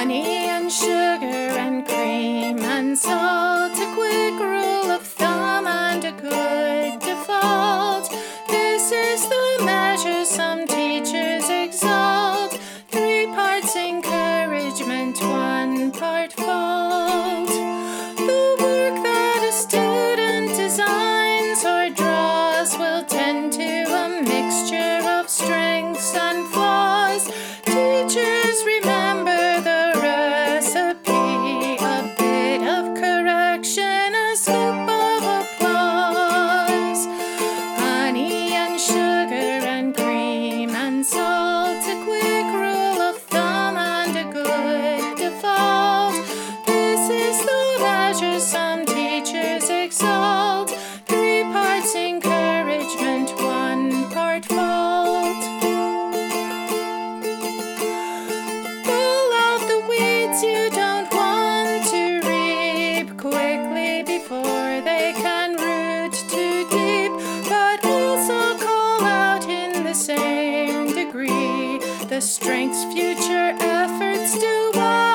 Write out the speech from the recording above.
honey and sugar and cream and salt, a quick rule of thumb and a good default. This is the measure some teachers exalt. 3 parts encouragement, 1 part fault. The work that a student designs or draws will tend to a mixture of strengths and flaws. Teachers, remember the recipe, a bit of correction, a scoop of applause. Honey and sugar and cream and salt, a quick rule of thumb and a good default. This is the measure some teachers exalt. 3 parts encouragement, 1 part fault. Pull out the weeds you don't want to reap quickly before they can root too deep, but also call out in the same degree the strengths future efforts do well.